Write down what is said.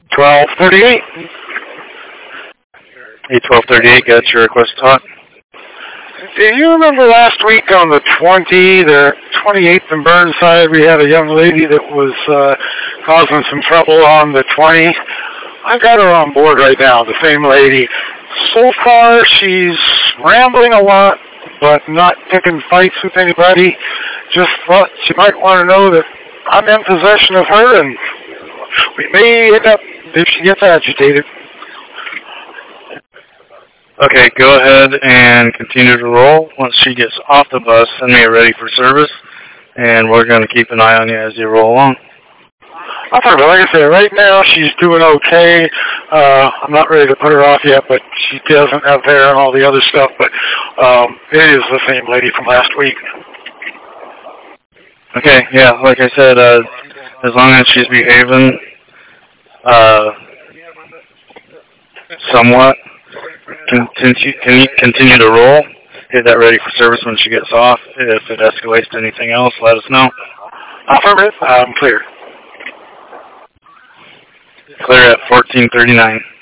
1238. Hey, 1238, got your request to talk? Do you remember last week on the 28th in Burnside, we had a young lady that was causing some trouble on the 20? I've got her on board right now, the same lady. So far, she's rambling a lot, but not picking fights with anybody. Just thought she might want to know that I'm in possession of her, and we may end up if she gets agitated. Okay, go ahead and continue to roll. Once she gets off the bus, send me a ready for service, and we're going to keep an eye on you as you roll along. But like I said, right now she's doing okay. I'm not ready to put her off yet, but she doesn't have hair and all the other stuff, but it is the same lady from last week. Okay, yeah, like I said, as long as she's behaving somewhat, can you continue to roll? Hit that ready for service when she gets off. If it escalates to anything else, let us know. Affirmative. I'm clear. Clear at 1439.